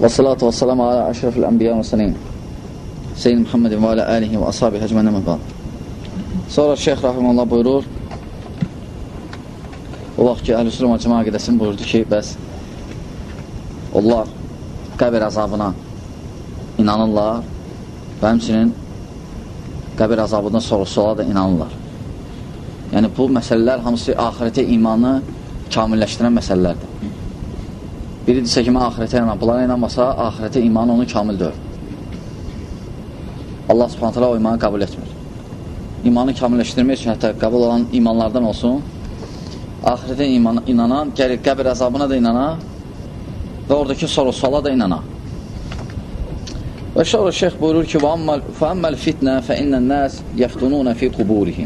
Və salatu və salamu alə əşrafil ənbiya və sənin Seyyid Muhammedin və alə əlihi və ashabi həcmənə məbad. Sonra Şeyx Rahimullah buyurur, o vaxt ki, Əhl-i Süleyman Cəma Aqidəsini buyurdu ki, bəs onlar qəbir əzabına inanırlar və həmçinin qəbir əzabından soru-suala da inanırlar. Yəni, bu məsələlər hamısı ahirətə imanı kamilləşdirən məsələlərdir. Biri desə ki, mən ahirətə inanam, bunlara inanmasa, ahirətə imanı onu kamil deyil. Allah subhanət hələ o imanı qəbul etmir. İmanı kamilləşdirmək üçün hətta qəbul olan imanlardan olsun, ahirətə inanan, gəlir qəbir əzabına da inanan və oradakı soru-suala da inanan. Və sonra şeyx buyurur ki, فَأَمَّا الْفِتْنَةِ فَإِنَّ النَّاسِ يَفْتُنُونَ فِي قُبُورِهِمْ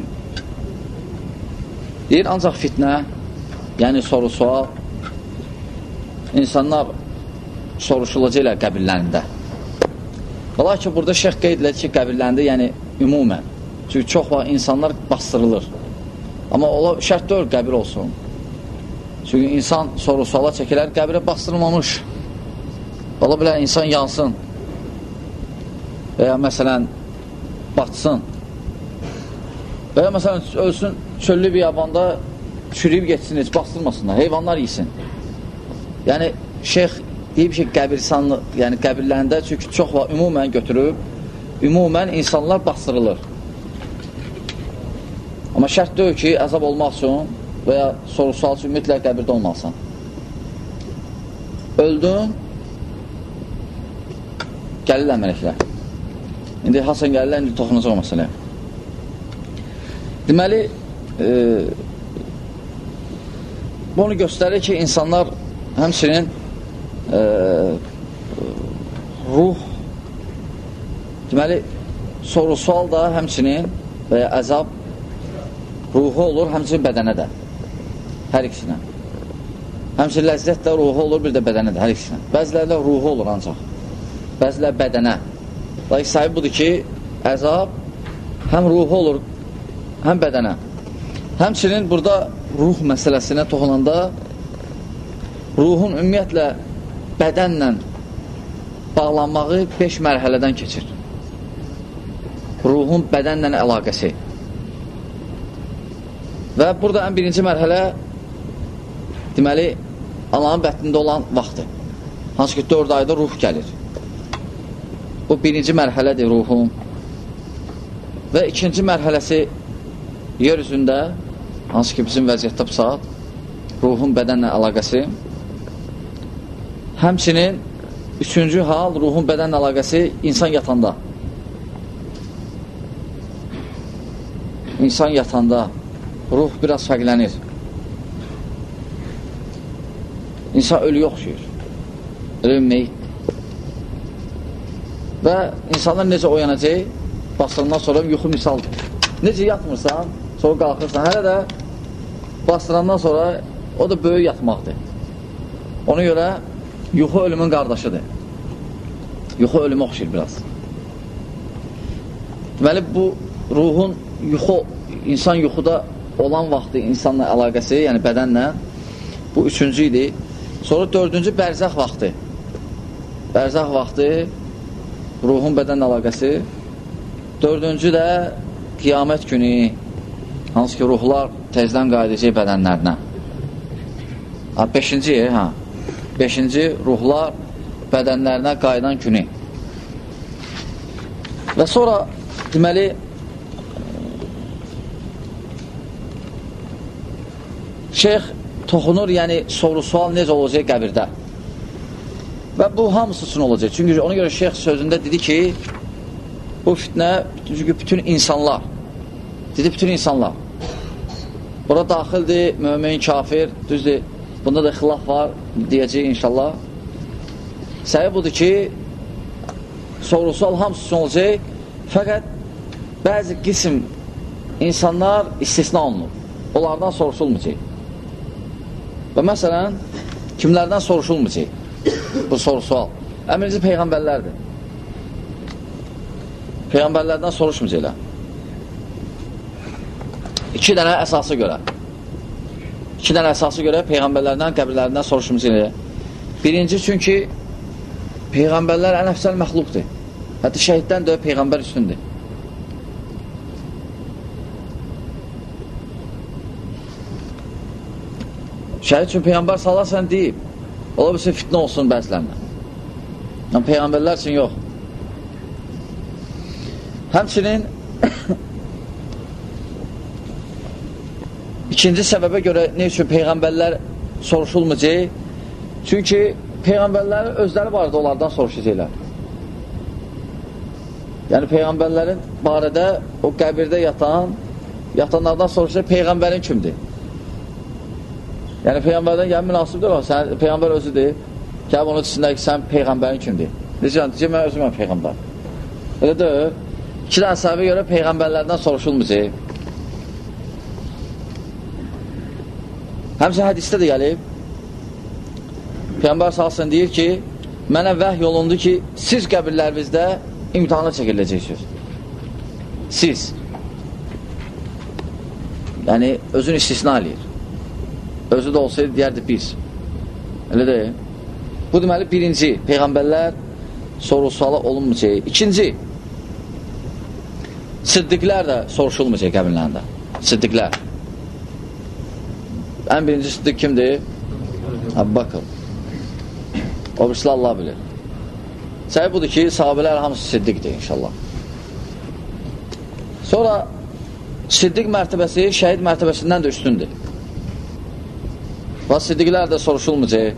deyir, ancaq fitnə, yəni soru-sual, insanlar soruşulacaqlar qəbirlərində. Lakin burada şeyx qeyd edir ki, qəbirlərində, yəni ümumən. Çünki çox vaxt insanlar bastırılır. Amma şərt deyil qəbir olsun. Çünki insan soru-suala çəkilər, qəbirə bastırılmamış. Ola bilər, insan yansın və ya məsələn batsın və ya məsələn ölsün çöllü bir yabanda çürüyüb geçsin, heç bastırmasınlar, heyvanlar yesin. Yəni şeyx deyib ki, yəni qəbirlərində, çünki çox vaxt ümumən götürüb, ümumən insanlar bastırılır. Amma şərt deyil ki, əzab olmaq üçün və ya soru-sual üçün mütləq qəbirdə olmalısan. Öldün, gəlirlər mələklər. İndi Hasan gəlirlər, indi toxunacaq o məsələ. Deməli, bunu göstərir ki, insanlar həmçinin ruh, deməli, soru-sual da həmçinin və ya əzab ruhu olur, həmçinin bədənə də, hər ikisinə. Həmçinin ləzzət də ruhu olur, bir də bədənə də, hər ikisinə. Bəzilərdə ruhu olur ancaq, bəzilər bədənə. Lakin sahib budur ki, əzab həm ruhu olur, həm bədənə. Həmçinin burada ruh məsələsinə toxunanda ruhun ümumiyyətlə bədənlə bağlanmağı 5 mərhələdən keçir. Ruhun bədənlə əlaqəsi. Və burada ən birinci mərhələ deməli, Allahın bətnində olan vaxtdır. Hansı ki, 4 ayda ruh gəlir. Bu birinci mərhələdir ruhun. Və ikinci mərhələsi yer üzündə, hansı ki, bizim vəziyyətdə bu saat, ruhun bədənlə əlaqəsi. Həmçinin üçüncü hal, ruhun bədənlə əlaqəsi insan yatanda. İnsan yatanda ruh biraz fərqlənir. İnsan ölü yoxşuyur. Ölü meyit. Və insanlar necə oyanacaq? Bastırandan sonra yuxu misaldır. Necə yatmırsan, sonra qalxırsan, hələ də bastırandan sonra o da böyük yatmaqdır. Ona görə yuxu ölümün qardaşıdır. Yuxu ölümü oxşayır biraz. Deməli, bu ruhun insan yuxuda olan vaxtı, insanla əlaqəsi, yəni bədənlə, bu üçüncü idi. Sonra dördüncü bərzəx vaxtı. Bərzəx vaxtı, ruhun bədənlə əlaqəsi. Dördüncü də qiyamət günü, hansı ki, ruhlar tezdən qayıdacaq bədənlərinə. Beşinci, ruhlar bədənlərinə qayıdan günü. Və sonra, deməli, şeyx toxunur, yəni soru-sual necə olacaq qəbirdə. Və bu hamısı üçün olacaq. Çünki ona görə şeyx sözündə dedi ki, bu fitnə, çünki bütün insanlar, dedi bütün insanlar. Bura daxildir, mömin, kafir, düzdür, bunda da xilaf var, deyəcək inşallah. Səbəb budur ki, soru-sual hamısı üçün olacaq, fəqət bəzi qism insanlar istisna olunur. Onlardan soruşulmayacaq. Və məsələn, kimlərdən soruşulmayacaq bu soru-sual? Əmrinci peyğəmbərlərdir. Peyğəmbərlərdən soruşmayacaqlar. 2 dənə əsası görə. 2 dənə əsası görə peyğəmbərlərdən, qəbirlərindən soruşmayacaqlar. Birinci, çünki Peyğəmbərlər ən əfsəl məxluqdur. Hətta şəhiddən də Peyğəmbər üstündür. Şəhid üçün Peyğəmbər salarsan deyib, ola bilsin fitnə olsun bəzilərinə. Yəni Peyğəmbərlər üçün yox. Həmçinin ikinci səbəbə görə ne üçün Peyğəmbərlər soruşulmayacaq? Çünki Peyğəmbərlərin özləri barədə onlardan soruşacaqlar. Yəni Peyğəmbərlərin barədə o qəbirdə yatanlardan soruşacaq, Peyğəmbərin kimdir? Yəni Peyğəmbərdən gəlin münasibdir o, Peyğəmbər özüdür. Gəlib onun içindəki sən Peyğəmbərin kimdir? Deyəcək, mən özüm Peyğəmbər. Elə deyil. İki dənə səbəbə görə Peyğəmbərlərdən soruşulmayacaq. Həmçə hədisdə də gəlib, Peyğəmbər salsın deyir ki, mənə vəhy olundu ki, siz qəbirlərinizdə imtihana çəkiləcəksiniz. Siz. Yəni, özünü istisna eləyir. Özü də olsaydı, deyərdi biz. Elə deyil. Bu deməli, birinci, Peyğəmbərlər soru-suala olunmayacaq. İkinci, siddiqlər də soruşulmayacaq qəbirlərində. Siddiqlər. Ən birinci siddiq kimdir? Əbu Bakır. O birisi Allah bilir. Səbəb budur ki, sahabələr hamısı siddiqdir inşallah. Sonra siddiq mərtəbəsi şəhid mərtəbəsindən də üstündür. Və siddiqlər də soruşulmayacaq.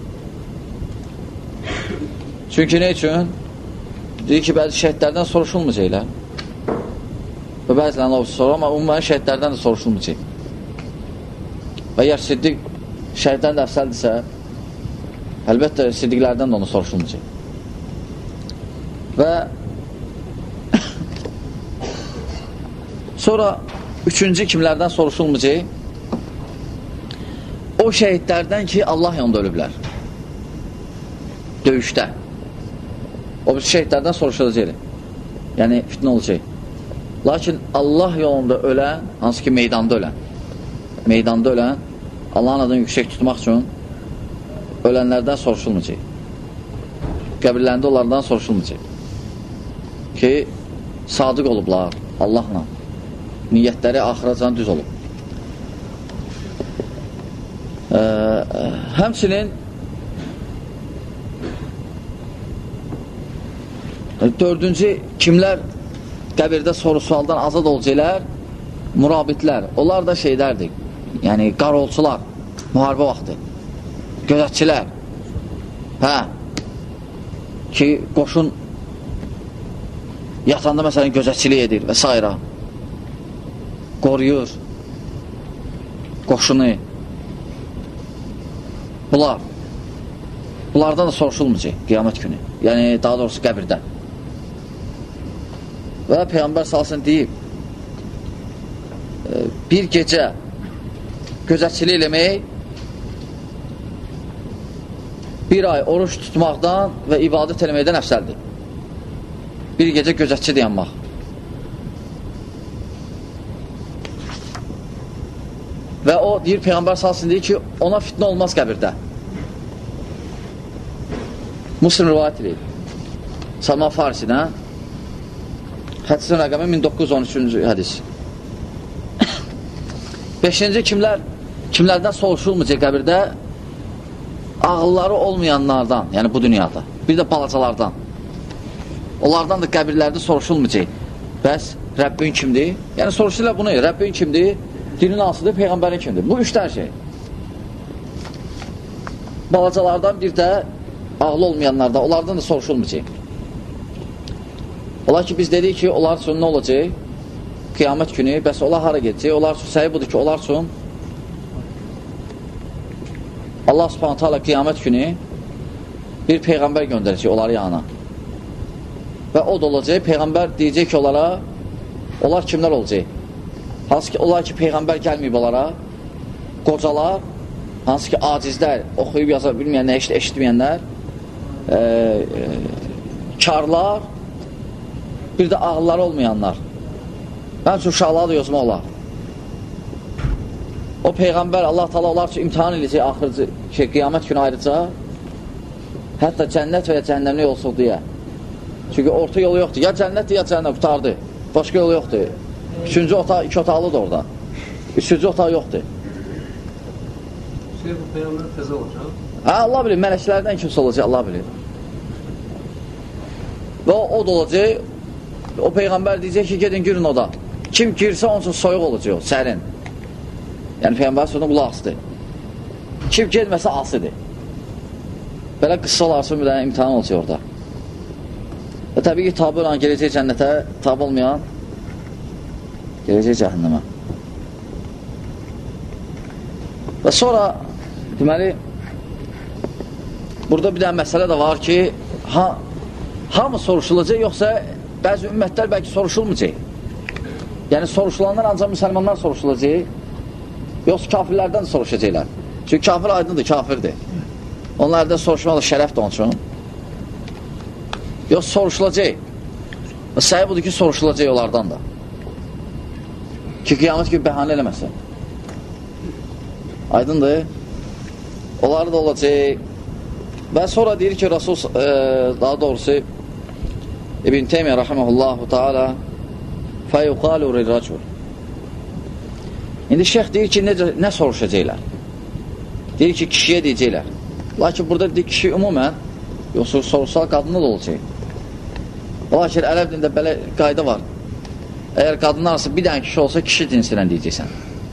Çünki nə üçün? Deyir ki, bəzi şəhidlərdən soruşulmayacaqlar. Və bəzilərində sorur, amma umumən şəhidlərdən də soruşulmayacaq. Və əgər siddiq şəhiddən də əfsəldirsə, əlbəttə siddiqlərdən də onu soruşulmayacaq. Və sonra üçüncü kimlərdən soruşulmayacaq? O şəhidlərdən ki, Allah yolunda ölüblər. Döyüşdə. O bir şəhidlərdən soruşulacaq. Yəni, fitnə olacaq. Lakin Allah yolunda ölən, hansı ki meydanda ölən, Allahın adını yüksək tutmaq üçün ölənlərdən soruşulmayacaq. Qəbirlərində onlardan soruşulmayacaq. Ki, sadiq olublar Allahla. Niyyətləri axıracan düz olub. Həmçinin dördüncü kimlər qəbirdə soru-sualdan azad olacaqlar? Murabitlər. Onlar da şeylərdir. Yəni, qarolçular. Müharibə vaxtı. Gözətçilər. Ki, qoşun yatanda məsələn gözətçilik edir və s. Qoruyur qoşunu. Bunlardan da soruşulmayacaq qiyamət günü. Yəni, daha doğrusu qəbirdə. Və Peyğəmbər salsın deyib, bir gecə gözətçilik eləmək, bir ay oruç tutmaqdan və ibadət eləməkdən əfsəldir. Bir gecə gözətçi dayanmaq. Və o, deyir, Peyğəmbər salsın deyir ki, ona fitnə olmaz qəbirdə. Müslim rivayət edir. Salman Farisidən hədisin rəqəmi 1913-cü hədis. Beşinci kimlərdən soruşulmayacaq qəbirdə? Ağılları olmayanlardan, yəni bu dünyada. Bir də balacalardan. Onlardan da qəbirlərdə soruşulmayacaq. Bəs Rəbbin kimdir? Yəni soruşurlar bunu, Rəbbin kimdir? Dinin asıdır, Peyğəmbərin kimdir? Bu üçdən şey. Balacalardan bir də ağlı olmayanlardan, onlardan da soruşulmayacaq. Olar ki, biz dedik ki, onlar üçün nə olacaq? Qiyamət günü, bəs onlar hara gedəcək? Onlar üçün səhi budur ki, onlar üçün Allah subhanətə alə qiyamət günü bir Peyğəmbər göndərəcək onları yanına. Və o da olacaq, Peyğəmbər deyəcək ki, onlara, onlar kimlər olacaq? Hansı ki, onlar ki, Peyğəmbər gəlməyib onlara, qocalar, hansı ki, acizlər, oxuyub yaza bilməyənlər, eşitməyənlər, karlar, bir də ağılları olmayanlar. Mənim üçün uşaqları da yozmaq olar. O Peyğəmbər, Allah-u Teala onlar üçün imtihan edəcək axırıcı, qiyamət günü ayrıca. Hətta cənnət və ya cəhənnəmlik olsun deyə. Çünki orta yolu yoxdur. Ya cənnətdir, ya cəhənnəm qutardı. Başqa yolu yoxdur. Üçüncü otaq, 2 otaqlıdır orada. Üçüncü otaq yoxdur. Bu Peyğəmbər təzə olacaq? Allah bilir, mələklərdən kimsə olacaq, Allah bilir. Və o da olacaq, o Peyğəmbər deyəcək ki, gedin girin oda. Kim girsə, onun üçün soyuq olacaq, sərin. Yəni, Peyğəmbər sözünün qulaq asıdır. Kim gedməsə, asıdır. Belə qıssa olarsın, bir dənə imtihan olacaq orada. Və təbii ki, tabi olan gələcək cənnətə, tabi olmayan gələcək cəhənnəmə. Və sonra, deməli, burada bir dənə məsələ də var ki, hamı soruşulacaq, yoxsa bəzi ümmətlər bəlkə soruşulmayacaq. Yəni, soruşulanlar ancaq müsəlmanlar soruşulacaq, yoxsa kafirlərdən də soruşacaqlar. Çünki kafir aydındır, kafirdir. Onlardan soruşmaq da şərəfdir onun üçün. Yoxsa soruşulacaq. Və səhi budur ki, soruşulacaq onlardan da. Ki, qiyamət gibi bəhanə eləməsin. Aydındır. Onları da olacaq. Və sonra deyir ki, Rasul, daha doğrusu, İbn Teymiyyə rahiməhullahu ta'ala fəyuqalu rirracul. İndi şeyx deyir ki, nə soruşacaqlar? Deyir ki, kişiyə deyəcəklər. Lakin burada deyir kişi ümumən, yoxsa soruşsal qadında da olacaq. Lakin ərəb dində belə qayda var. Əgər qadın arası bir dənə kişi olsa, kişi cinsindən deyəcəksən.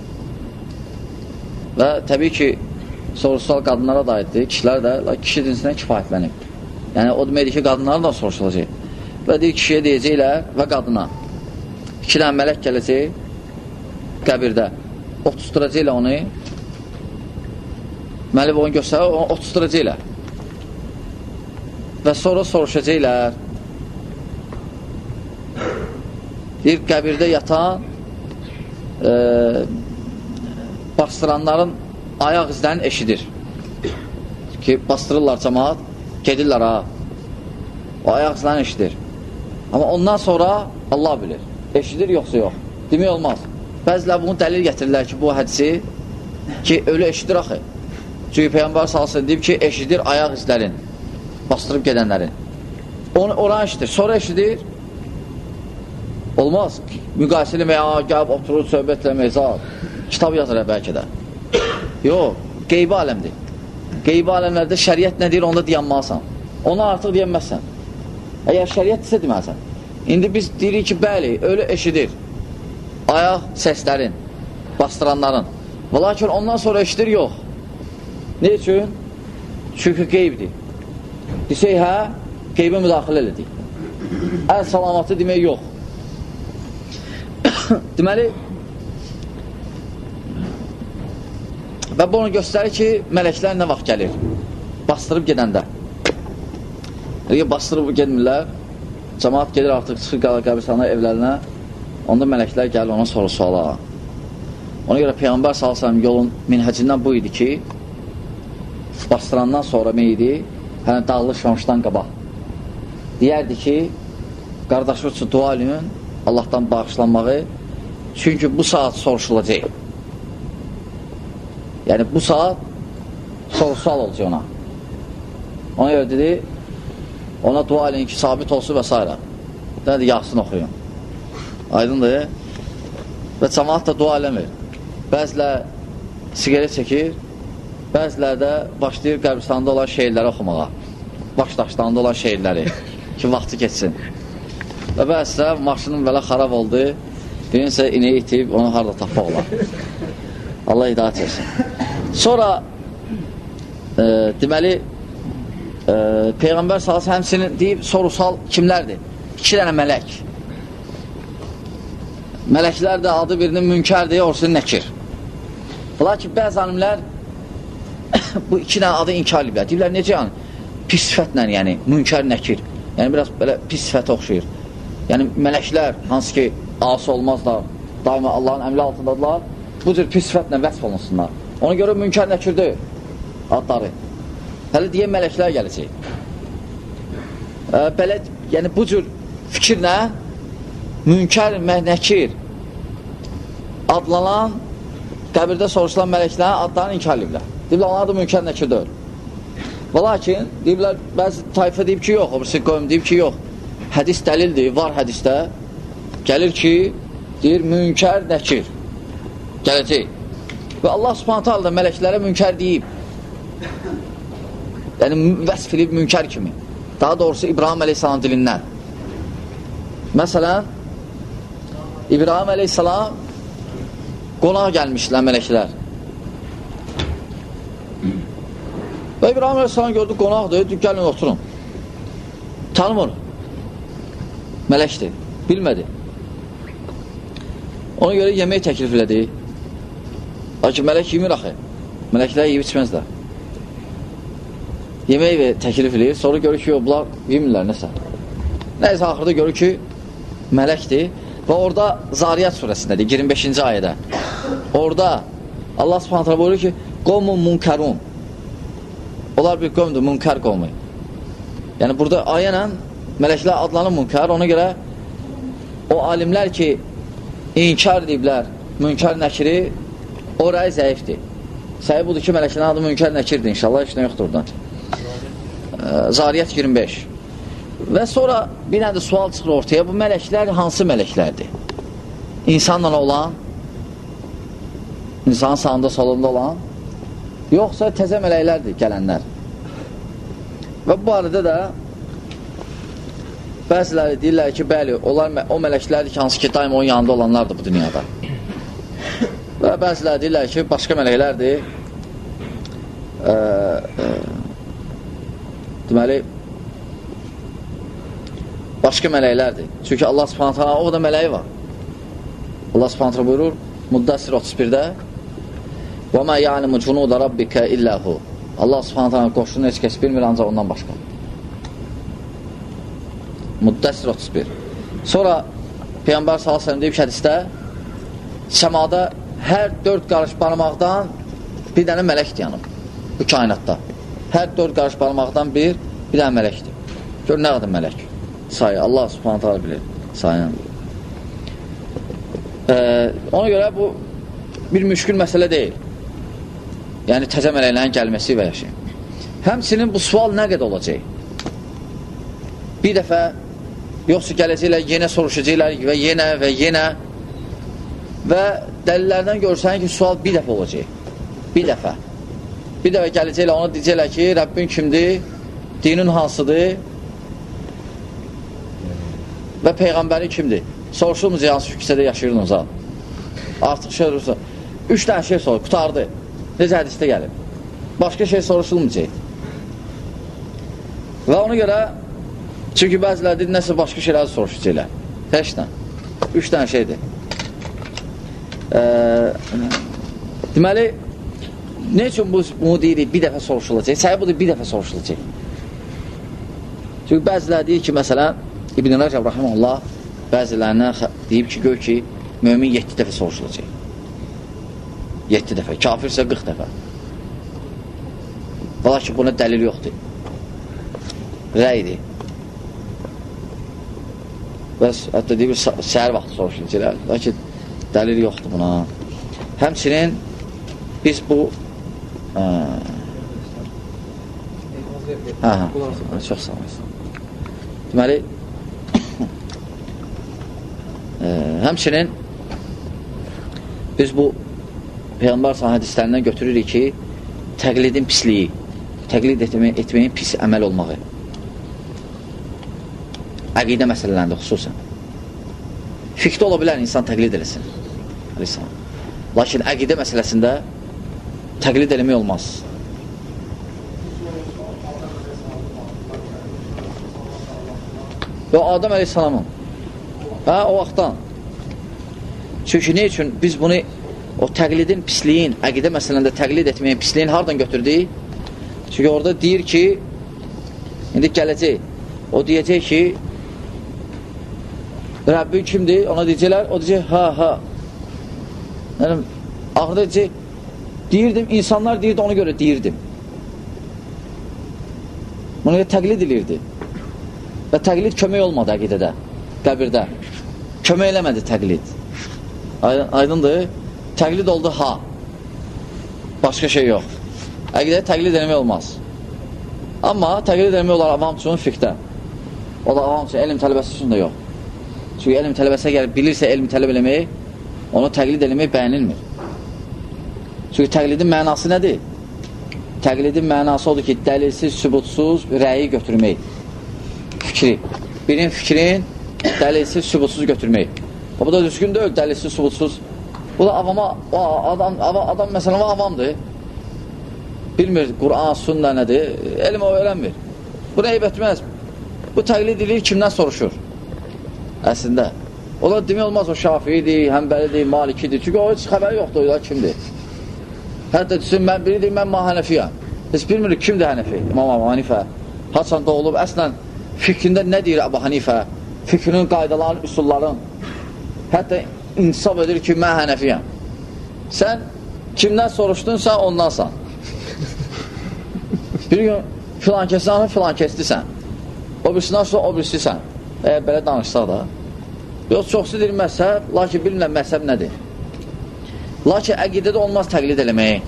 Və təbii ki, soruşsal qadınlara da aiddir, kişilər də kişi cinsindən kifayətlənib. Yəni, o deməkdir ki, qadınlara da soruşulacaq. Və deyir, kişiyə deyəcəklər və qadına. 2 dənə mələk gələcək qəbirdə. Otusturacaqlar onu. Məlib onu göstərir, onu otusturacaqlar. Və sonra soruşacaqlar. Deyir, qəbirdə yatan bastıranların ayaq izlərini eşidir. Ki, bastırırlar cəmaat, gedirlər ha. O ayaq izlərini eşidir. Amma ondan sonra Allah bilir. Eşidir, yoxsa yox. Demək olmaz. Bəzilər bunu dəlil gətirirlər ki, bu hədisi ki, ölü eşidir axı. Çünki Peyğəmbər salsın deyib ki, eşidir ayaq izlərin, bastırıb gedənlərin. Onu oran eşidir. Sonra eşidir. Olmaz. Müqayisəli gəlib, oturur, söhbətlə mezar. Kitab yazır bəlkə də. Yox, qeybi aləmdir. Qeybi aləmlərdə şəriət nə deyir, onda dayanmalısan. Ona artıq deyənməzsən. Əgər şəriət isə deməlisən. İndi biz deyirik ki, bəli, ölü eşidir. Ayaq səslərin, bastıranların. Və lakin ondan sonra eşidir, yox. Ne üçün? Çünki qeybdir. Desək, hə, qeybə müdaxilə elədik. Əl salamatı demək yox. Deməli, və bunu göstərir ki, mələklər nə vaxt gəlir? Bastırıb gedəndə. Bastırıb gedmirlər, cəmaat gedir artıq, çıxır qəbirstanlar evlərinə, onda mələklər gəlir ona soru-suala. Ona görə Peyğəmbər s.ə.v yolun minhəcindən bu idi ki, bastırandan sonra meyidi, hələn dağılışmamışdan qabaq. Deyərdi ki, qardaşı üçün dua edin, Allahdan bağışlanmağı, çünki bu saat soruşulacaq. Yəni, bu saat soru-sual olacaq ona. Ona görə dedi, ona dua edin ki, sabit olsun və s. Dədir, yaxsın oxuyun. Aydındır. Və cəmaat da dua eləmir. Bəzilər sigaret çəkir, bəzilər də başlayır qəbristanda olan şeirləri oxumağa. Başdaşlarında olan şeirləri ki, vaxtı keçsin. Və bəzilər maşının belə xarab oldu, birincə ineyi itib, onu harada tapmaq olar. Allah hidayət etsin. Sonra deməli Peyğəmbər sallallahu həmsinin deyib sorusal kimlərdir? 2 dənə mələk. Mələklər də adı birinin münkərdir, orasının nəkir. Lakin bəzi alimlər bu 2 dənə adı inkar ediblər. Deyiblər, necə yəni? Pis sifətlə, yəni, münkər, nəkir. Yəni, biraz belə pis sifətə oxşayır. Yəni, mələklər, hansı ki, asi olmazlar, daima Allahın əmri altındadılar, bu cür pis sifətlə vəsf olunsunlar. Ona görə münkər, nəkirdir adları. Hələ deyən mələklər gələcək. Belə, yəni, bu cür fikirlə münkər, nəkir adlanan, qəbirdə soruşulan mələklərin adlarını inkar ediblər. Deyiblər, onlar da münkər, nəkir deyil. Və lakin, deyiblər, bəzi tayfa deyib ki, yox, obrisi qoyum deyib ki, yox. Hədis dəlildir, var hədisdə. Gəlir ki, deyir, münkər, nəkir. Gələcək. Və Allah subhanətə halda mələklərə münkər deyib. Yəni, vəsf edib münkər kimi. Daha doğrusu, İbrahim əleyhissalam dilindən. Məsələn, İbrahim əleyhissalam qonaq gəlmişlər mələklər. Və İbrahim əleyhissalam gördü, qonaqdır, gəlin oturun. Tanımır. Mələkdir, bilmədi. Ona görə yemək təklif elədi. Lakin mələk yemir axı. Mələklər yeyib içməzlər. Yemək təklif eləyir, sonra görür ki, bunlar yemirlər, nəsə. Nəysə, axırda görür ki, mələkdir və orada Zariyat surəsindədir, 25-ci ayədə. Orada Allah subhanətlə buyurur ki, qovmun munkərun. Onlar bir qovmdur, munkər qovmu. Yəni, burada ayə ilə mələklər adlanır munkər, ona görə o alimlər ki, inkar ediblər, münkər nəkiri, oraya zəifdir. Səhi budur ki, mələklərin adı münkər nəkirdir, inşallah, işlə yoxdur oradan. Zariyat 25. Və sonra bir nədə sual çıxır ortaya, bu mələklər hansı mələklərdir? İnsanla olan, insanın sağında solunda olan, yoxsa təzə mələklərdir gələnlər. Və bu arada da bəziləri deyirlər ki, bəli, onlar o mələklərdir ki, hansı ki, daim onun yanında olanlardır bu dünyada. Və bəziləri deyirlər ki, başqa mələklərdir. Deməli, başqa mələklərdir. Çünki Allah subhanətə o da mələyi var. Allah subhanətə buyurur, Müddəssir 31-də وَمَا يَعْلِمُ جُنُودَ رَبِّكَ إِلَّا هُ Allah subhanətə qoşunu heç kəs bilmir, ancaq ondan başqa. Müddəssir 31. Sonra Peyğəmbər s.ə.v deyib ki, hədisdə səmada hər 4 qarış barmaqdan bir dənə mələkdir yanıb bu kainatda. Hər 4 qarış barmaqdan bir dənə mələkdir. Gör, nə qədər mələk? Sayı, Allah subhanətə alə bilir. Sayını. Ona görə bu bir müşkül məsələ deyil. Yəni, təzə mələklərin gəlməsi və yaşayın. Həmçinin bu sual nə qədər olacaq? Bir dəfə, yoxsa gələcəklər, yenə soruşacaqlar və yenə və dəlillərdən görürsən ki, sual bir dəfə olacaq. Bir dəfə. Bir dəfə gələcəklər, ona deyəcəklər ki, Rəbbin kimdir, dinin hansıdır və Peyğəmbəri kimdir? Soruşulmuz, hansı küçədə yaşayırdınız ha? Artıq şey olursa, 3 dənə şey sorur, qutardı. Necə hədisdə gəlir? Başqa şey soruşulmayacaq. Və ona görə, çünki bəzilər deyir, nəsə başqa şeyləri soruşacaqlar. Təşdən. 3 dənə şeydir. Deməli, ne üçün bunu deyirik, bir dəfə soruşulacaq? Səhi budur, bir dəfə soruşulacaq. Çünki bəzilər deyir ki, məsələn, İbn-i Rəcəb Rahimullah bəzilərinə deyib ki, gör ki, mömin 7 dəfə soruşulacaq. 7 dəfə, kafirsə 40 dəfə. Valla ki, buna dəlil yoxdur. Rəydir. Bəs, hətta deyib, səhər vaxtı soruşulacaq. Lakin dəlil yoxdur buna. Həmçinin biz bu çox sağ olasın. Deməli həmçinin biz bu Peyğəmbər hədislərindən götürürük ki, təqlidin pisliyi, təqlid etməyin pis əməl olmağı. Əqidə məsələlərində xüsusən. Fiqdə ola bilər, insan təqlid eləsin. Lakin əqidə məsələsində təqlid eləmək olmaz. Və Adəm əleyhissalamın o vaxtdan. Çünki ne üçün biz bunu o təqlidin pisliyin, əqidə məsələndə təqlid etməyin pisliyin hardan götürdük? Çünki orada deyir ki, indi gələcək, o deyəcək ki, Rəbbin kimdir? Ona deyəcəklər, o deyəcək, ha. Yəni, axırda deyəcək, deyirdim, insanlar deyirdi, ona görə deyirdim. Buna görə təqlid edirdi. Və təqlid kömək olmadı əqidədə, qəbirdə. Kömək eləmədi təqlid. Aydındır? Təqlid oldu ha. Başqa şey yox. Əqidədə təqlid eləmək olmaz. Amma təqlid eləmək olar avam üçün fiqdə. O da avam üçün, elm tələbəsi üçün də yox. Çünki elm tələbəsə gəlib bilirsə elm tələb eləmək, onu təqlid eləmək bəyənilmir. Çünki təqlidin mənası nədir? Təqlidin mənası odur ki, dəlilsiz, sübutsuz rəyi götürmək. Fikri. Birinin fikrin dəlilsiz, sübutsuz götürmək. Bu da düzgün deyil, dəlilsiz, sübutsuz. Bu da avama, adam məsələn avamdır. Bilmir, Qur'an, sünnə nədir? Elm o öyrənmir. Bu nə eyb etməz. Bu təqlid edir, kimdən soruşur? Əslində. O da demək olmaz, o Şafiidir, Həmbəlidir, Malikidir. Çünki o heç xəbəri yoxdur, o da kimdir? Hətta düşün, mən biri deyim, mən Hənəfiyəm. Heç bilmirik, kimdir Hənəfi? İmam Əbu Hanifə. Haçan doğulub, əslən, fikrində nə deyir Əbu Hanifə? Fikrinin qaydaların, üsulların. Hətta insaf edir ki, mən Hənəfiyəm. Sən kimdən soruşdunsa, ondansan. Bir gün filan kəsdən, filan kəsdisən. O birisindən sonra o birisisən. Əgər belə danışsaq da. Yox, çoxsu deyir məzhəb, lakin bilmirəm məzhəb nədir. Lakin əqidədə olmaz təqlid eləmək.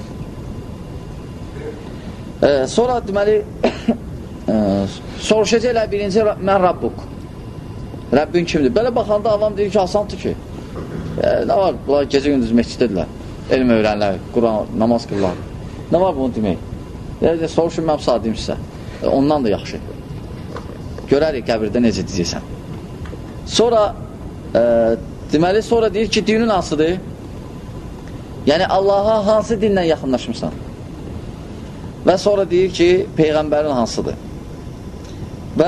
Sonra deməli soruşacaqlar birinci mən Rabbuk. Rəbbin kimdir? Belə baxanda avam deyir ki, asandır ki. Nə var? Bunlar gecə gündüz məsciddədirlər. Elm öyrənlər, Quran, namaz qırırlar. Nə var bunu demək? Soruşun, mən saat deyim sizə. Ondan da yaxşı. Görərik qəbirdə necə deyəcəksən. Sonra deməli, sonra deyir ki, dinin hansıdır? Yəni, Allaha hansı dinlə yaxınlaşmışsan? Və sonra deyir ki, Peyğəmbərin hansıdır? Və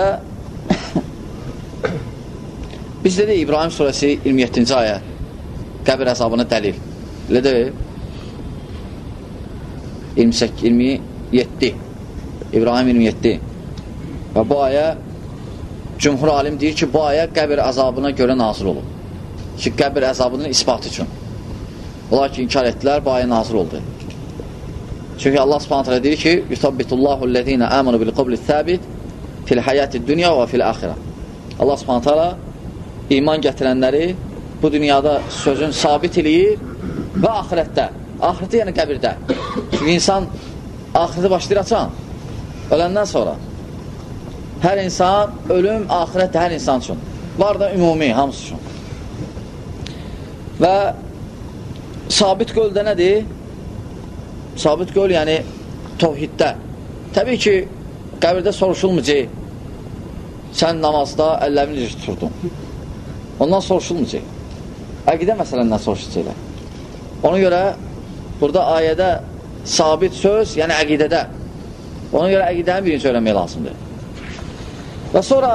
biz dedik, İbrahim surəsi 27-ci ayə qəbir əzabına dəlil. Elə deyil? 27 İbrahim 27 və bu ayə cümhur alim deyir ki, bu ayə qəbir əzabına görə nazil olub ki, qəbir əzabının isbatı üçün. Onlar ki, inkar etdilər, bu ayə nazil oldu. Çünki Allah subhanətələ deyir ki, yutabbitullahul-ləzīnə əmənu bil-qobli thəbit fil-həyəti dünya və fil-əxirə. Allah subhanətələ iman gətirənləri bu dünyada sözün sabit eləyir və axirətdə. Axirətdə yəni qəbirdə. Çünki insan axirəti başlayır açan, öləndən sonra. Hər insan, ölüm, axirətdə hər insan üçün. Var da ümumi, hamısı üçün. Və sabit qöldə nədir? Sabit göl, yəni tovhiddə. Təbii ki, qəbirdə soruşulmayacaq. Sən namazda əllərini necə tuturdun? Ondan soruşulmayacaq. Əqidə məsələndən soruşacaqlar. Ona görə burada ayədə sabit söz, yəni əqidədə. Ona görə əqidəni birinci öyrənmək lazımdır. Və sonra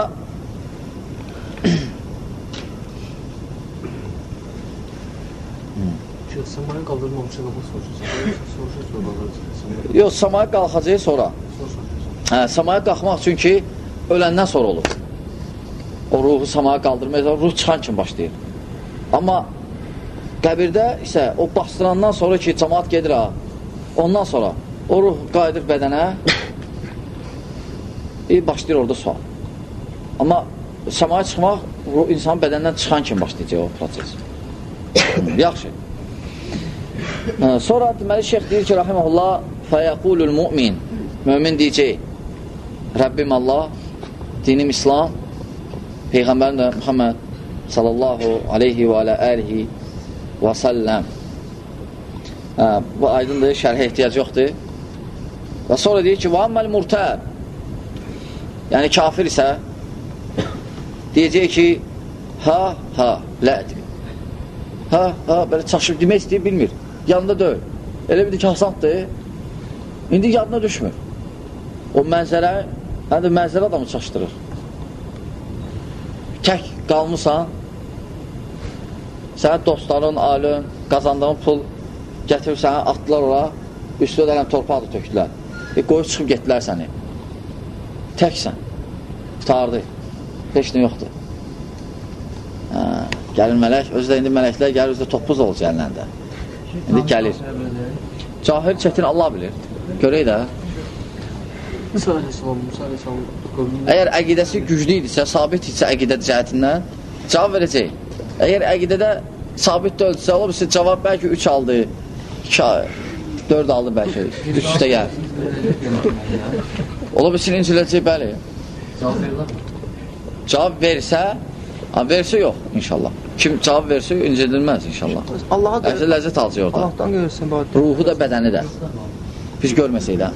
Səmaya qaldırmamışıq, ama soruşacaq. Yox, səmaya qalxacaq sonra. Səmaya qalxmaq üçün ki, öləndən sonra olur. O ruhu səmaya qaldırmaya, ruh çıxan kimi başlayır. Amma qəbirdə isə o bastırandan sonra ki, cəmaat gedir ha, ondan sonra o ruh qayıdır bədənə, başlayır orada sual. Amma səmaya çıxmaq, insan bədəndən çıxan kimi başlayacaq o proses. Yaxşı. Sonra deməli şeyx deyir ki, rahiməhullah, fəyəqulul mümin, mümin deyəcək, Rəbbim Allah, dinim İslam, Peyğəmbərim də Muhammed sallallahu aleyhi və alə əlihi və səlləm. Bu aydındır, şərhə ehtiyac yoxdur. Və sonra deyir ki, və amməl murtəb, yəni kafir isə deyəcək ki, ha, lədir. Ha, belə çaşıb demək istəyir, bilmir. Yanında deyil. Elə bir ki, hasaddır. İndi yadına düşmür. O mənzərə, həm də mənzərə adamı çaşdırır. Tək qalmısan, sənə dostların, alim, qazandığın pul gətirib sənə atdılar ora, üstü ödələn torpaq da tökdülər. Qoyub çıxıb getdilər səni. Təksən. Qutardı. Heç nə yoxdur. Gəlir mələk, özü də indi mələklər gəlir, özü də toppuz olacaq əlləndə. İndi gəlir. Cahil çətin Allah bilir. Görək də. Əgər əqidəsi güclü idisə, sabit idisə əqidə cəhətindən cavab verəcək. Əgər əqidədə sabit deyilsə, ola bilsə cavab bəlkə 3 aldı, 4 aldı bəlkə, 3 üstə gəl. Ola bilsin inciləcək, bəli. Cavab verirlər mi? Cavab versə yox, inşallah. Kim cavab versə incililməz, inşallah. Əvvəl ləzzət alacaq orada. Allahdan görürsən, ibadət. Ruhu da, bədəni də. Biz görməsək də.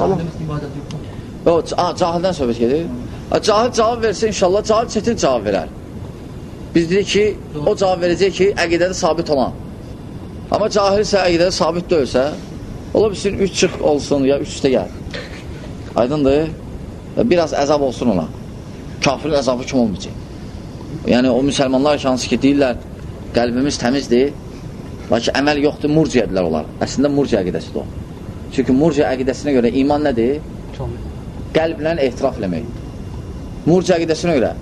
Cahildən söhbət gedir. Cahil cavab versə, inşallah, cahil çetin cavab verər. Biz dedik ki, o cavab verəcək ki, əqidədə sabit olan. Amma cahilsə, əqidədə sabit deyilsə, ola bilsin 3 çıx olsun, ya 3 üstə gəl. Aydındır? Biraz əzab olsun ona. Kafirin əzabı kim olmayacaq? Yəni, o müsəlmanlar ki, hansı ki, deyirlər, qəlbimiz təmizdir, lakin əməl yoxdur, murciədirlər onlar. Əslində, murciə əqidəsidir o. Çünki murciə əqidəsinə görə iman nədir? Qəlblə ehtiraf eləmək. Murciə əqidəsinə görə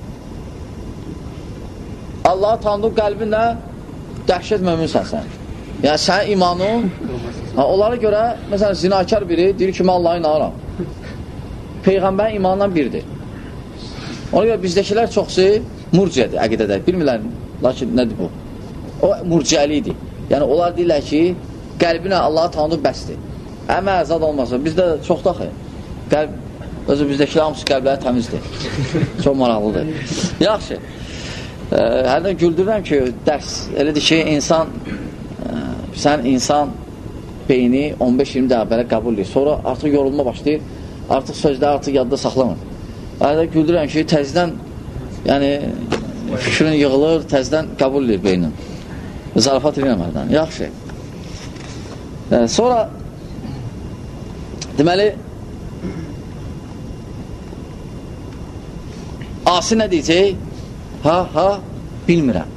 Allahı tanıdıq qəlbinlə dəhşət möminsən sən. Yəni, sənin imanın onlara görə, məsələn, zinakar biri deyir ki, mən Allah'a inanıram. Peyğəmbərin imanından biridir. Ona görə bizdəkilər çoxsu murciədir əqidədə. Bilmirlər, lakin nədir bu? O murciəlidir. Yəni, onlar deyirlər ki, qəlbinə Allahı tanıdıq bəsdir. Əməl zad olmasa, bizdə çox daxı. Özü bizdəkilər hamısı qəlbləri təmizdir. Çox maraqlıdır. Yaxşı. Hərdən güldürürəm ki, dərs elədir ki, insan beyni 15-20 dəqiqə belə qəbul edir. Sonra artıq yorulma başlayır, artıq sözləri artıq yadda saxlamır. Hərdən güldürürəm ki, təzdən fikrin yığılır, təzdən qəbul edir beynin. Zarafat edirəm hərdən. Yaxşı. Sonra deməli asi nə deyəcək? Bilmirəm.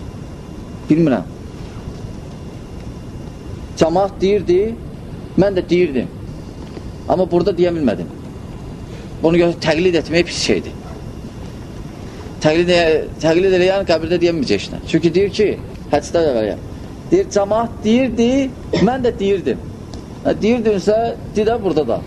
Cəmaat deyirdi, mən də deyirdim. Amma burada deyə bilmədim. Bunu görə təqlid etmək pis şeydir. Təqlid eləyən qəbirdə deyəməyəcək işlə. Çünki deyir ki, hədisdə də verəyəm. Deyir, cəmaat deyirdi, mən də deyirdim. Deyirdimsə, deyə burada da.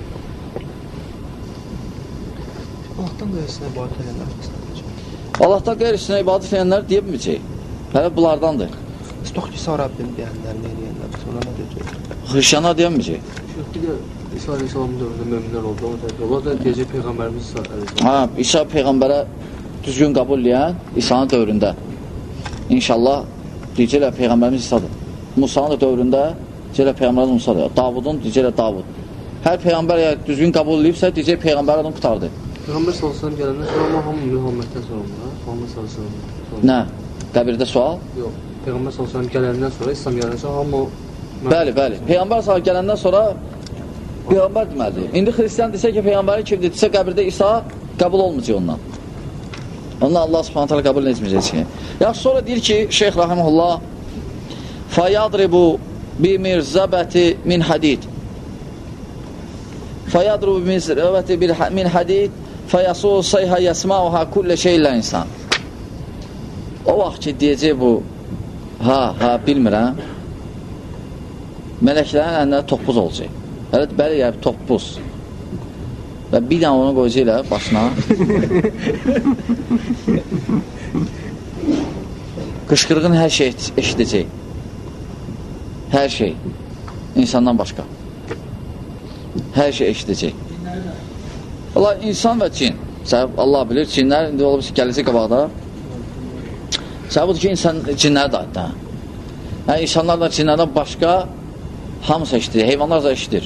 Allahdan qeyrisinə ibadət edənlər. Allahdan qeyrisinə ibadət edənlər deyə bilməyəcək. Hələ bunlardandır. İstoq ki, sağ Rəbbim deyənlər, nə eləyənlər, sonra nə deyəcək? Xristiyanlar deyəməyəcək. Bir də İsa Aleyhisselamın dövründə möminlər oldu. Onlar da deyəcək Peyğəmbərimiz İsa Aleyhisselam. İsa Peyğəmbərə düzgün qəbul eləyən İsa'nın dövründə. İnşallah deyəcəklər Peyğəmbərimiz İsa'dır. Musa'nın da dövründə deyəcəklər Peyğəmbərimiz Musa'dır. Davudun deyəcəklər Davud. Hər Peyğəmbər düzgün qəbul eləyibsə deyəcək Peyğəmbər adam qutardı. Peyğəmbər sallallahu gələndən sonra amma hamı Muhammeddən sonra olmalı. Muhammed sallallahu. Nə? Qəbirdə sual? Yox. Peyğəmbər sallallahu gələndən sonra, İslam gələndən sonra hamı Bəli. Peyğəmbər sallallahu gələndən sonra Peyğəmbər deməlidir. İndi xristiyan desə ki, Peyğəmbəri kim desə qəbirdə İsa qəbul olmayacaq ondan. Ondan Allah Subhanahu taala qəbul etməyəcək ki. Yaxşı, sonra deyir ki, Şeyx rahimehullah fayadribu bi mirzabati min hadid. Fayadribu bi mirzabati min hadid fayasu sayha yasma'uha kullu şeylə insan. O vaxt ki deyəcək bu bilmirəm. Mələklərin əlində toppuz olacaq. Bəli, toppuz. Və bir dənə onu qoyacaqlar başına. Qışqırığın hər şey eşidəcək. Hər şey. İnsandan başqa. Hər şey eşidəcək. Allah, insan və cin. Allah bilir, cinlər indi olub gələcək qabaqda. Səbəb budur ki, cinlər də aiddir. Yəni, insanlar da cinlərdən başqa hamısı eşidir, heyvanlar da eşidir.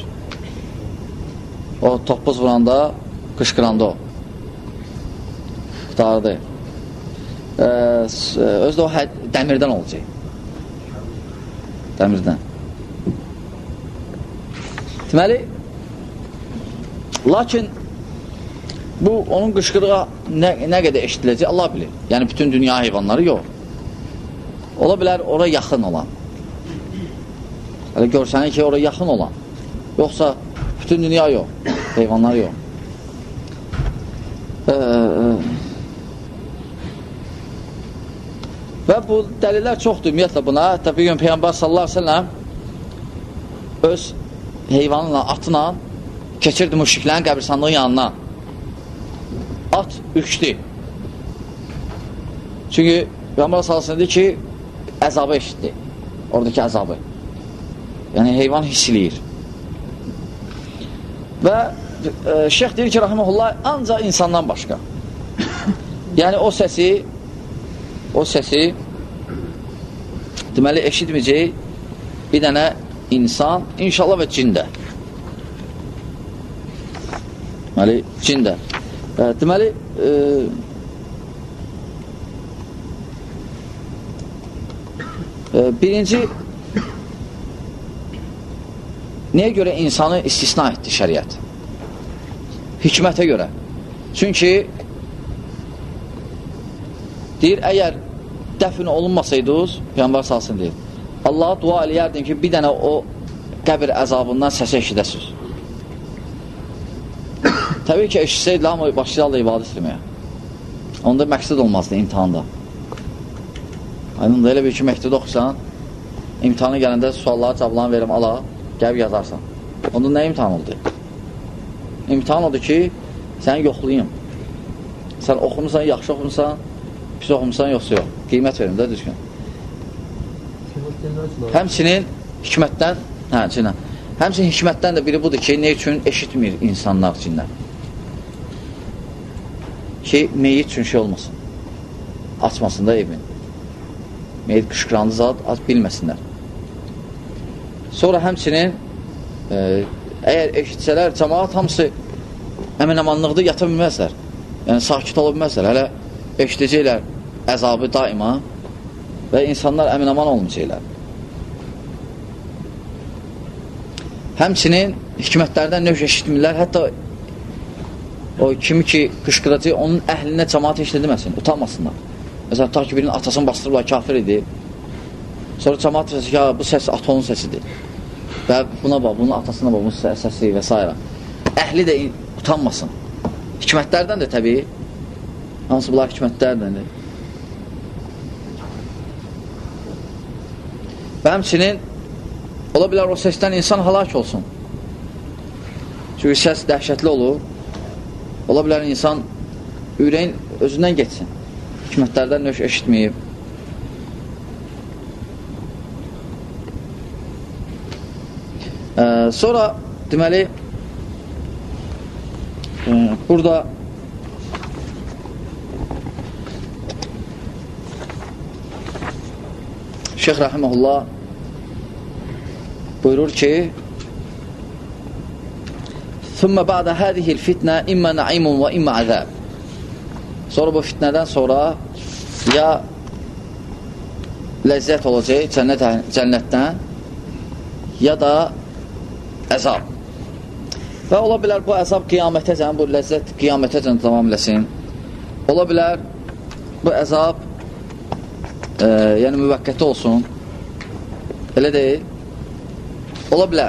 O toppuz vuranda, qışqıranda o. Qutardı. Özdə o dəmirdən olacaq. Dəmirdən. Deməli, lakin bu, onun qışqırığa nə qədər eşidiləcək, Allah bilir. Yəni, bütün dünya heyvanları yox. Ola bilər, ora yaxın olan. Hələ görsənir ki, ora yaxın olan. Yoxsa bütün dünya yox. Heyvanlar yox. Və bu dəlillər çoxdur ümumiyyətlə buna. Hətta bir gün Peyğəmbər sallallahu aleyhi ve sellem öz heyvanla, atla keçirdi müşriklərin qəbirstanlığın yanına. At ürkdü. Çünki Peyğəmbər sallallahu aleyhi ve sellem dedi ki, əzabı eşitdi. Oradakı əzabı. Yəni heyvan hiss eləyir. Və şeyx deyir ki, rahiməhullah, ancaq insandan başqa. Yəni, o səsi deməli, eşitməyəcək bir dənə insan, inşallah və cində. Deməli, cində. Deməli, birinci, nəyə görə insanı istisna etdi şəriət? Hikmətə görə. Çünki deyir, əgər dəfn olunmasaydınız, Peyğəmbər salsın deyir, Allaha dua eləyərdim ki, bir dənə o qəbir əzabından səsə eşidəsiniz. Təbii ki, eşitsəydi, amma başlayarlar ibadət etməyə. Onda məqsəd olmazdı imtihanda. Aydın da elə bir ki, məktəbdə oxusan, imtihana gələndə sualları, cavablarını verim, ala, gəlib yazarsan. Onda nə imtihan oldu? İmtihan odur ki, səni yoxlayayım. Sən oxumusan, yaxşı oxumusan, pis oxumusan, yoxsa yox. Qiymət verim də düzgün. Həmçinin hikmətdən, həmçinin hikmətdən də biri budur ki, nə üçün eşitmir insanlar cinlər? Ki, meyit üçün şey olmasın. Açmasın da evin. Meyit qışqırandı zat, bilməsinlər. Sonra həmçinin əgər eşitsələr, cəmaat hamısı əmin-əmanlıqda yata bilməzlər. Yəni, sakit ola bilməzlər. Hələ eşidəcəklər əzabı daima və insanlar əmin-əman olmayacaqlar. Həmçinin hikmətlərdən növ eşitmirlər. Hətta o kimi ki qışqıracaq, onun əhlinə cəmaat eşitməsin, utanmasınlar. Məsələn, ta ki birinin atasını bastırırlar, kafir idi. Sonra cəmaat deyir ki, bu səs atonun səsidir. Və buna bax, bunun atasına bax, bunun səsi və s. Əhli də utanmasın. Hikmətlərdən də təbii. Hansı bunlar hikmətlərdəndir. Və həmçinin ola bilər o səsdən insan halak olsun. Çünki səs dəhşətli olur. Ola bilər insan ürəyin özündən geçsin. Hikmətlərdən nöş eşitməyib. Sonra deməli burada Şeyx Rahiməhullah buyurur ki ثُمَّ بَعْدَ هَذِهِ الْفِتْنَةِ إِمَّا نَعِيمٌ وَإِمَّا عَذَابٌ. Sonra bu fitnədən sonra ya ləzzət olacaq cənnətdən ya da əzab. Və ola bilər bu əzab qiyamətəcən, bu ləzzət qiyamətəcən tamam eləsin. Ola bilər bu əzab yəni müvəqqəti olsun. Elə deyil. Ola bilər.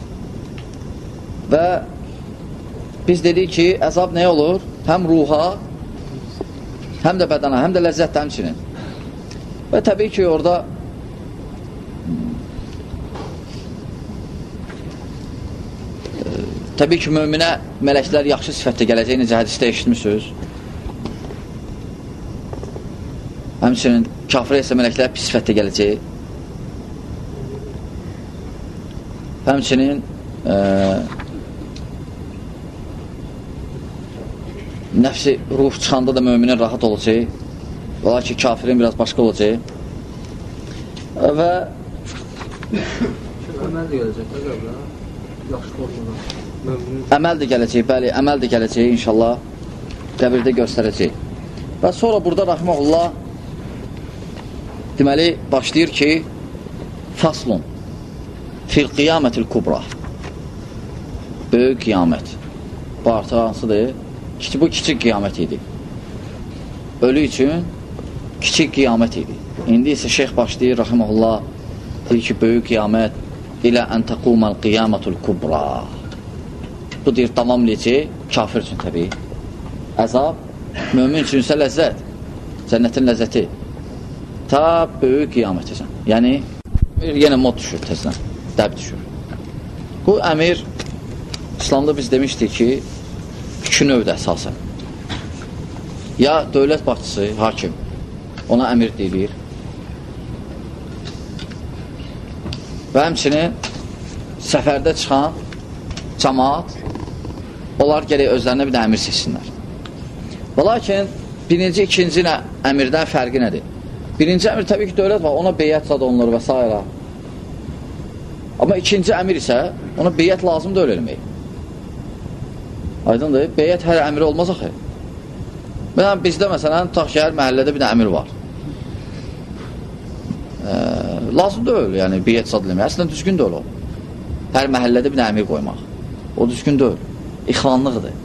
Və biz dedik ki, əzab nəyə olur? Həm ruha, həm də bədana, həm də ləzzət həmçinin. Və təbii ki, orada təbii ki, möminə mələklər yaxşı sifətdə gələcək, necə hədisdə eşitmişsiniz. Həmçinin kafirə isə mələklər pis sifətdə gələcək. Həmçinin nəfsi ruh çıxanda da müminin rahat olacaq. Ola ki, kafirin biraz başqa olacaq. Və əməl də gələcək, yaxşı formada. Əməl də gələcək, bəli, əməl də gələcək inşallah qəbirdə göstərəcək. Və sonra burada Rahiməhullah deməli başlayır ki faslun fil qiyamətil kubra, böyük qiyamət. Bu artıq hansıdır? Bu kiçik qiyamət idi. Ölü üçün kiçik qiyamət idi. İndi isə şeyx başlayır Rahiməhullah deyir ki böyük qiyamət ilə ən təquməl qiyamətul kubra. Bu deyir tamamlayıcı kafir üçün təbii. Əzab mömin üçün isə ləzzət, cənnətin ləzzəti ta böyük qiyamətəcən. Yəni yenə mod düşür tezdən, dəb düşür. Bu əmir İslamda biz demişdik ki iki növdə əsasən. Ya dövlət başçısı, hakim ona əmir deyilir və həmçinin səfərdə çıxan cəmaat onlar gərək özlərinə bir də əmir seçsinlər. Və lakin birinci, ikinci əmirdən fərqi nədir? Birinci əmir təbii ki, dövlət var, ona beyyət zad olunur və s. Amma ikinci əmir isə ona beyyət lazım da öyle eləmək. Aydındır, beyyət hər əmri olmaz axı. Məsələn, bizdə məsələn, Taxşəhər məhəllədə bir də əmir var. Lazım da öyle, yəni beyyət zad eləmək. Əslən düzgün də öyle o. Hər məhəllədə bir də əmir qoymaq. O düzgün də öyle. İxvanlıqdır.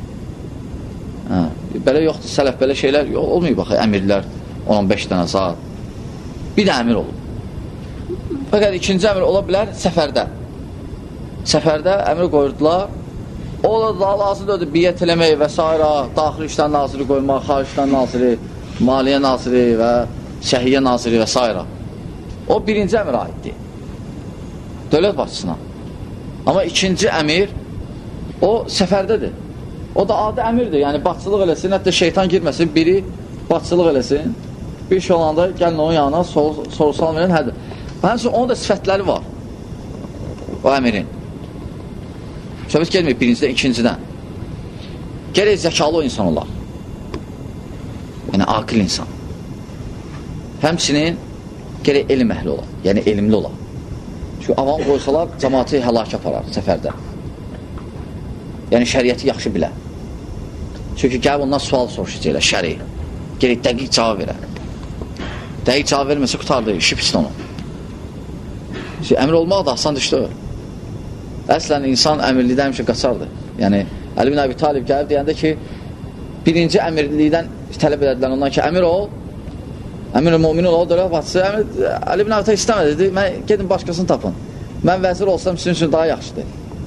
Belə yoxdur, sələf belə şeylər olmayıb baxı, əmirlər 10-15 dənə saat. Bir də əmir olur. Fəqət ikinci əmir ola bilər səfərdə. Səfərdə əmir qoyurdular. O da daha lazımdır, biyyət eləmək və s. Daxili işlər naziri qoymaq, xarici işlər naziri, maliyyə naziri və şəhiyyə naziri və s. O birinci əmir aiddir. Dövlət başçısına. Amma ikinci əmir o səfərdədir. O da adi əmirdir, yəni başçılıq eləsin, hətta şeytan girməsin, biri başçılıq eləsin, bir şey olanda gəlin onun yanına soru-sual verin, hədir. Həmçinin onun da sifətləri var, o əmirin. Söhbət gelməyib birincidən, ikincidən. Gərək zəkalı o insan olar. Yəni, aqil insan. Həmçinin gərək elm əhli olar, yəni elmli olar. Çünki avam qoysalar, cəmaatı həlak aparar səfərdə. Yəni, şəriyyəti yaxşı bilər. Çünki gəlib ondan sual soruşacaqlar, şəri. Gerək dəqiq cavab verər. Dəqiq cavab verməsə qutardı, işi pisdir onu. Əmir olmaq da asan düşdür. Əslən, insan əmirlikdən həmişə qaçardı. Yəni, Əli bin Əbi Talib gəlib deyəndə ki, birinci əmirlikdən tələb elədilər ondan ki, əmir ol, əmir-i-müminin ol, dövlət başçısı. Əli bin Əbi Talib istəmədi, dedi, mən gedin başqasını tapın. Mən vəzir olsam sizin üçün daha yaxşıdır.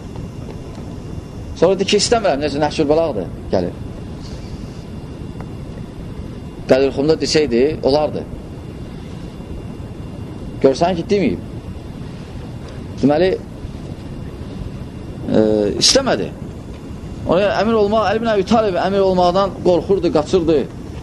Sonra dedi ki, istəmirəm, necə nəhşül bəlaqdır, gəlir. Qədirxumda desəydi, olardı. Görsən ki, deməyib. Deməli, istəmədi. Ona əmir olmaq, Əli bin Əbi Talib əmir olmaqdan qorxurdu, qaçırdı.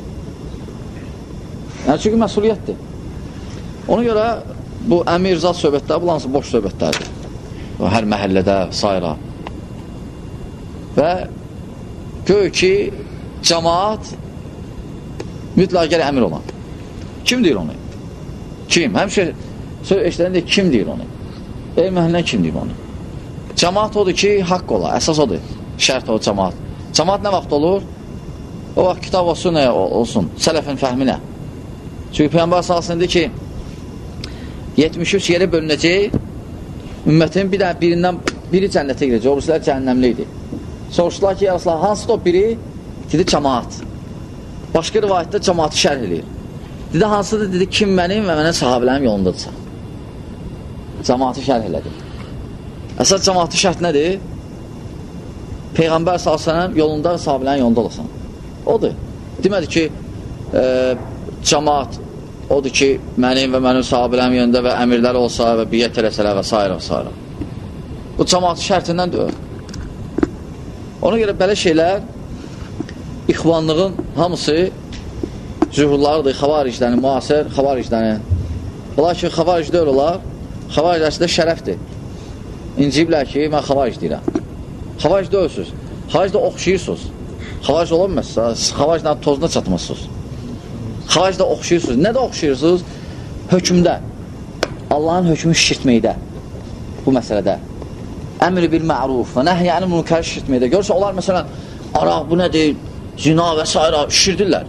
Yəni, çünki məsuliyyətdir. Ona görə bu əmir zat söhbətlər, bu hansı boş söhbətlərdir. Hər məhəllədə, sayra. Və göy ki, cəmaat mütləq gərək əmir olan. Kim deyir onu? Kim? Həmişə söz eşləyəndə kim deyir onu? Elm əhlindən kim deyir onu? Cəmaat odur ki, haqq ola, əsas odur. Şərt o cəmaat. Cəmaat nə vaxt olur? O vaxt kitab olsun, nə olsun? Sələfin fəhminə. Çünki Peyğəmbər salsın deyir ki, 73 yerə bölünəcək, ümmətin birindən biri cənnətə girəcək, o birisi cəhənnəmli idi. Soruşdular ki, ya Rasulullah, hansı da o biri? Dedi, cəmaat. Başqa rivayətdə cəmaatı şərh edir. Dedi, hansıdır? Dedi, kim mənim və mənə sahabilərim yolundadırsa. Cəmaatı şərh elədi. Əsas cəmaatı şərt nədir? Peyğəmbər s.ə.v yolunda və sahabilərin yolunda olasan. Odur. Demədi ki, cəmaat odur ki, mənim və mənim sahabilərim yolunda və əmirlər olsa və biyyət eləsələr və s. və s. Bu cəmaatı şərtindən deyil. Ona görə belə şeylər ixvanlığın hamısı zühurlarıdır, xavariclərin, müasir xavariclərin. Olar ki, xavaric deyil olar, xavaric əslində şərəfdir. İnciblər ki, mən xavaric deyirəm. Xavaric deyilsiniz, xavariclə oxşayırsınız. Xavaric olamazsınız, xavariclə tozuna çatmazsınız. Xavariclə oxşayırsınız. Nədə oxşayırsınız? Hökmdə. Allahın hökmü şişirtməkdə. Bu məsələdə. Əmr bil ma'ruf və nəhyəni münkər şişirtməkdə. Görürsə, onlar məsələn, araq, bu nədir, zina və s. şişirdirlər.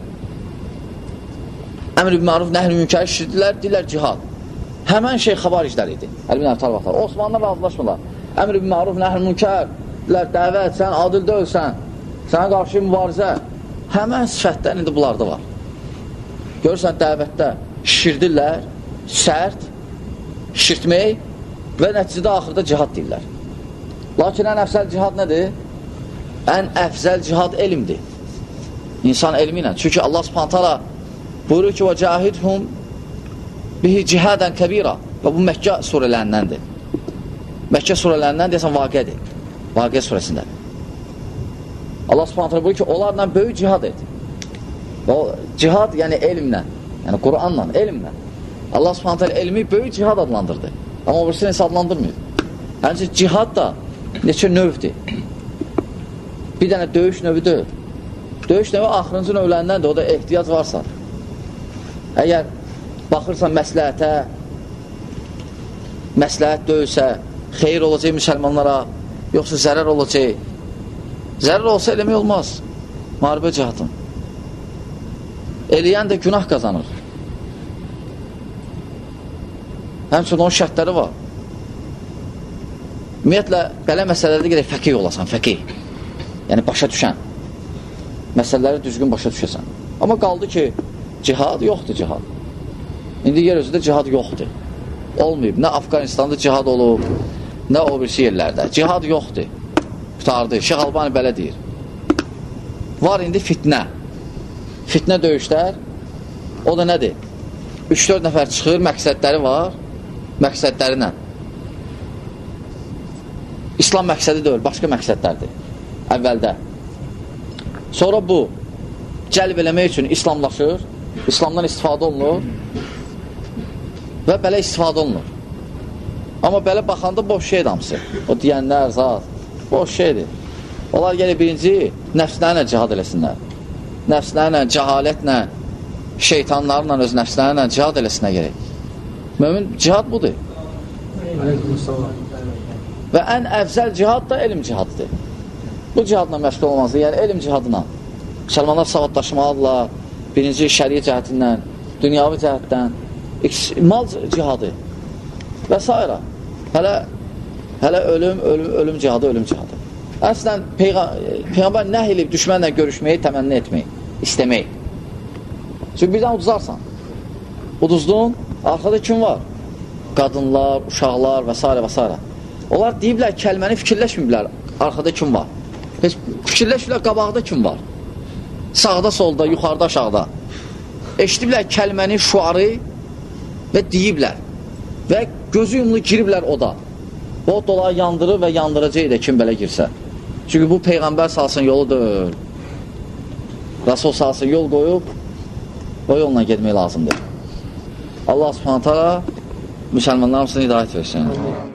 Əmr bil ma'ruf, nəhyəni münkər şişirdirlər, deyirlər cihad. Həmən şey xavariclər idi. Əl-bin Əbtal vaxtlar. Osmanlılar razılaşmırlar. Əmr bil ma'ruf, nəhyəni münkər, dəvət, sən adil deyilsən, sənə qarşı mübarizə. Həmən sifətdən indi bunlarda var. Görürsən, dəvətdə şişirdirlər, sərt, şişirtmək və nəticədə axırda cihad deyirlər. Lakin ən əfzəl cihad nədir? Ən əfzəl cihad elmdir. İnsan elmi ilə. Çünki Allah subhanətələ buyurur ki, وَجَاهِدْهُمْ بِهِ cihadən kəbira və bu Məkkə surələndəndir. Məkkə surələrindən deyəsən vaqiədir. Vaqiə surəsində. Allah subhanətələ buyurur ki, onlarla böyük cihad et. Cihad yəni elmlə, yəni Quranla, elmlə. Allah subhanətələ elmi böyük cihad adlandırdı. Amma o birisi nəsə adlandırmıyor. Həmçin cihad da neçə növdür. bir dənə döyüş növü deyil. Döyüş növü axırıncı növlərindəndir, o da ehtiyac varsa. Əgər baxırsan məsləhət döyülsə, xeyir olacaq müsəlmanlara, yoxsa zərər olacaq. Zərər olsa eləmək olmaz. Müharibə cihatın. Eləyən də günah qazanır. Həmçinin onun şərtləri var. Ümumiyyətlə, belə məsələlərdə gerək fəqih olasan, fəqih. Yəni, başa düşən. Məsələləri düzgün başa düşəsən. Amma qaldı ki, cihad yoxdur cihad. İndi yer özündə cihad yoxdur. Olmayıb. Nə Afqanistanda cihad olub, nə o birisi yerlərdə. Cihad yoxdur. Qutardı. Şeyx Albani belə deyir. Var indi fitnə. Fitnə döyüşlər. O da nədir? 3-4 nəfər çıxır, məqsədləri var. Məqsədlərinə. İslam məqsədi deyil, başqa məqsədlərdir. Əvvəldə. Sonra bu cəlb eləmək üçün İslamlaşır, İslamdan istifadə olunur və belə istifadə olunur. Amma belə baxanda boş şeydir hamısı. O deyənlər, zat, boş şeydir. Onlar gəlir birinci, nəfslərlə cihad eləsinlər. Nəfslərlə, cəhalətlə, şeytanlarla, öz nəfslərlə cihad eləsinə gerək. Mömin cihad budur. Və ən əfzəl cihad da elm cihadıdır. Bu cihadla məşğul olmazdır, yəni elm cihadına. Müsəlmanlar savadlaşmalıdırlar, birinci şəriə cəhətindən, dünyavi cəhətdən, mal cihadı və s. Hələ ölüm cihadı, ölüm cihadı. Əslən, Peyğəmbər nəh eləyib düşmənlə görüşməyi, təmənni etməyi, istəməyi. Çünki birdən uduzarsan. Uduzdun, arxada kim var? Qadınlar, uşaqlar və s. və s. Onlar deyiblər, kəlməni fikirləşməyiblər, arxada kim var? Heç fikirləşməyiblər, qabaqda kim var? Sağda, solda, yuxarıda, aşağıda. Eşitiblər kəlməni, şuarı və deyiblər. Və gözü yumlu giriblər oda. O dolar yandırır və yandıracaq da kim belə girsə. Çünki bu Peyğəmbər salsın yoludur. Rasul salsın yol qoyub, o yolla getmək lazımdır. Allah subhanətə müsəlmanlar hamısını hidayət versin.